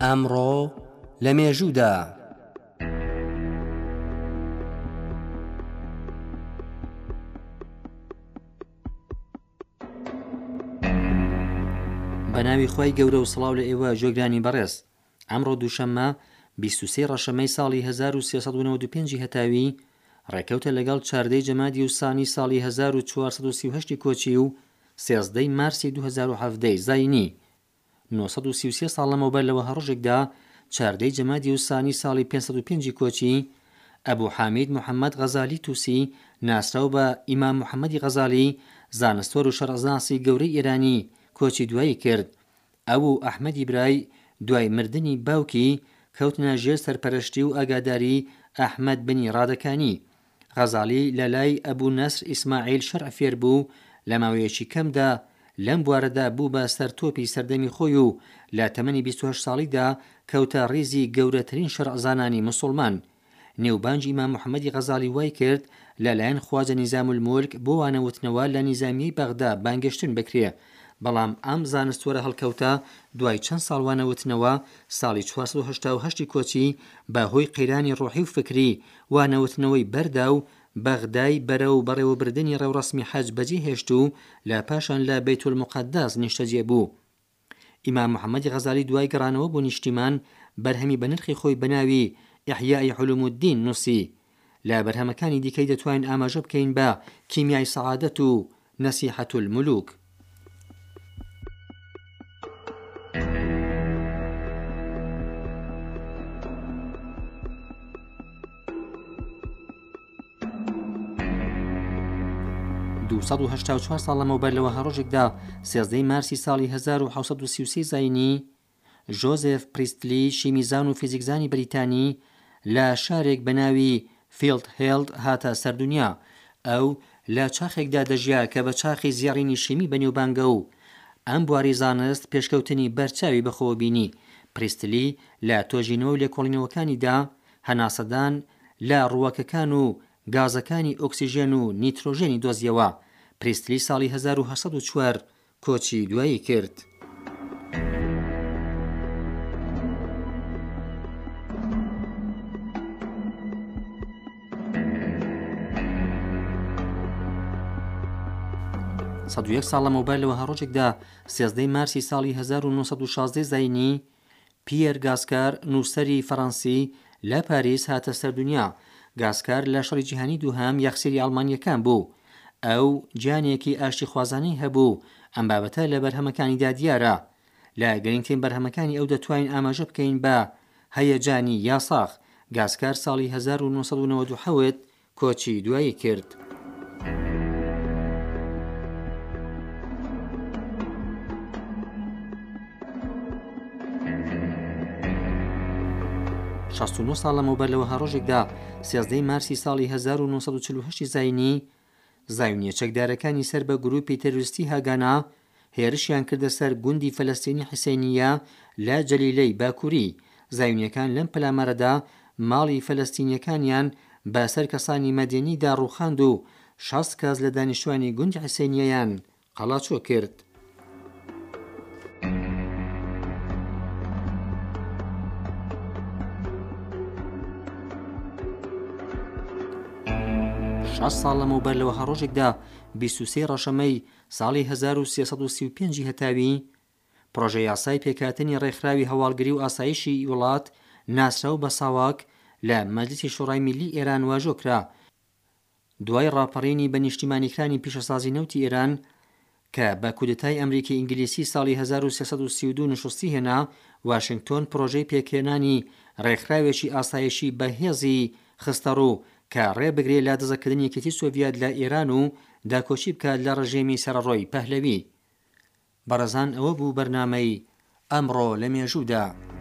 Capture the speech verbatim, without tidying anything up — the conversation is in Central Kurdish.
ئەمڕۆ لە مێژوودا بەناوی خۆی گەورە و سڵاو لە ئێوە جۆگرانی بەڕێز. ئەمڕۆ دووشەممە بیست و سێ ڕەشەمەی ساڵی هەزار و سێسەد و نەوەت و پێنج هەتاوی ڕێکەوتە لەگەڵ چواردەی جەمادی وسانی ساڵی هەزار و چوارسەد و سی و هەشت کۆچی و سێزدەی مارسی دوو هەزار و هەڤدە زاینی. نۆ سەد و سی و سێ ساڵ لەمەوبەر لەوە هەڕۆژێکدا چواردەی جەمادی وسانی ساڵی پێنج سەد و پێنج کۆچی ئەبوو حامید موحەممەد غەزالی تووسی ناسراو بە ئیمام موحەممەدی غەزالی زانستوەر و شەرەزانسی گەورەی ئێرانی کۆچی دوایی کرد. ئەو ئەحمەدی برای دوای مردنی باوکی کەوتنە ژێر سەرپەرشتی و ئاگاداری ئەحمەد بنی ڕادەکانی. غەزالی لە لای ئەبوو نەسر ئیسماعیل شەرع فێر بوو، لە ماوەیەکی کەمدا لەم بوارەدا بوو بە سەرتۆپی سەردەمی خۆی و لە تەمەنی بیست و هەشت ساڵیدا کەوتە ڕیزی گەورەترین شەرعزانانی موسڵمان. نێوبانجی ئیمام موحەممەدی غەزالی وای کرد لەلایەن خواجە نیزام المولک بۆ وانەوتنەوە لە نیزامیەی بەغدا بانگەشتن بکرێ، بەڵام ئەم زانستوەرە هەڵکەوتە دوای چەند ساڵ وانەوتنەوە ساڵی چوارسەد و هەشتا و هەشت کۆچی بەهۆی قەیرانی ڕۆحی و فکری وانەوتنەوەی بەردا و بەغدای بەرەو بەڕێوەبردننی ڕێوڕەسمی حەج بەجێ هێشت و لە پاشان لە بەیت المقەدەس نیشتەجێ بوو. ئیمام موحەممەدی غەزالی دوای گەڕانەوە بۆ نیشتیمان بەرهەمی بە نرخی خۆی بەناوی ئیحیای حولوم الدین نووسی. لە بەرهەمەکانی دیکەی دەتوانین ئاماژە بکەین بە کیمیای سەعادەت و نەسیحەت المولوک. دووسەد و هەشتا و چوار ساڵ لەمەوبەر لەوە هەڕۆژێکدا سێزدەی مارسی ساڵی هەزار و حەوسەد و سی و سێ زاینی ژۆزێف پریستلی شیمیزان و فیزیکزانی بریتانی لە شارێک بەناوی فیلد هێڵد هاتە سەردونیا. ئەو لە چاخێکدا دەژیا کە بە چاخی زیێڕینی شیمی بەنێوبانگە و ئەم بواری زانست پێشکەوتنی بەرچاوی بەخۆوە بینی. پریستلی لە تۆژینەوە و لێکۆڵینەوەکانیدا هەناسەدان لە ڕووەکەکان و گازەکانی ئۆکسیژێن و نیترۆژێنی دۆزیەوە. پریستلی ساڵی هەزار و هەشت سەد و چوار کۆچی دوایی کرد. سەد و یەک ساڵ لەمەوبەر لەوە هەڕۆژێکدا سێزدەی مارسی ساڵی هەزار و نۆ سەد و شازدە زاینی پیەر گاسکار نووسەری فەڕەنسی لە پاریس هاتە سەردونیا. گاسکار لە شەڕی جیهانی دووهەم یەخسێری ئەڵمانیەکان بوو. ئەو گیانێکی ئاشتی خوازانەی هەبوو، ئەم بابەتە لە بەرهەمەکانیدا دیارە. لە گرنگترین بەرهەمەکانی ئەو دەتوانین ئاماژە بکەین بە هەیەجانی یاساخ. گاسکار ساڵی هەزار و نۆ سەد و نەوەت و حەوت کۆچی دوایی کرد. شەست و نۆ ساڵ لەمەوبەر لەوە هەڕۆژێکدا سێزدەی مارسی ساڵی هەزار و نۆ سەد و چل و هەشت زاینی زایونیە چەکدارەکانی سەر بە گروپی تەروریستی هاگانا هێرشیان کردە سەر گوندی فەلەستینی حسێنیە لە جەلیلەی باکووری. زایونیەکان لەم پەلامەرەدا ماڵی فەلەستینیەکانیان بەسەر کەسانی مەدێنیدا ڕووخاند و شەست کەس لە دانیشتوانی گوندی حسێنیەیان قەڵاچۆ کرد. شەش ساڵ لەمەوبەر لەوە هەڕۆژێکدا بیست و سێ ڕەشەمەی ساڵی هەزار و سێسەد و سی و پێنج هەتاوی پرۆژە یاسای پێکهاتنی ڕێکخراوی هەواڵگری و ئاسایشی وڵات ناسراو بە ساواک لە مەجلیسی شوڕای میلی ئێران واژۆکرا. دوای ڕاپەڕینی بە نیشتیمانیکرانی پیشەسازی نەوتی ئێران کە بە کودتای ئەمریکی ئینگلیسی ساڵی هەزار و سێسەد و سی و دوو نشستی هێنا، واشنگتۆن پرۆژەی پێکهێنانی ڕێکخراوێکی ئاسایشی بەهێزی خستە ڕوو کە ڕێبگرێ لە دەزەکردنی یەکێتی سۆڤیەت لە ئێران و داکۆچی بکات لە ڕژێمی سەرڕۆی پەهلەوی. بەڕێزان، ئەوە بوو بەرنامەی ئەمڕۆ لە مێژوودا.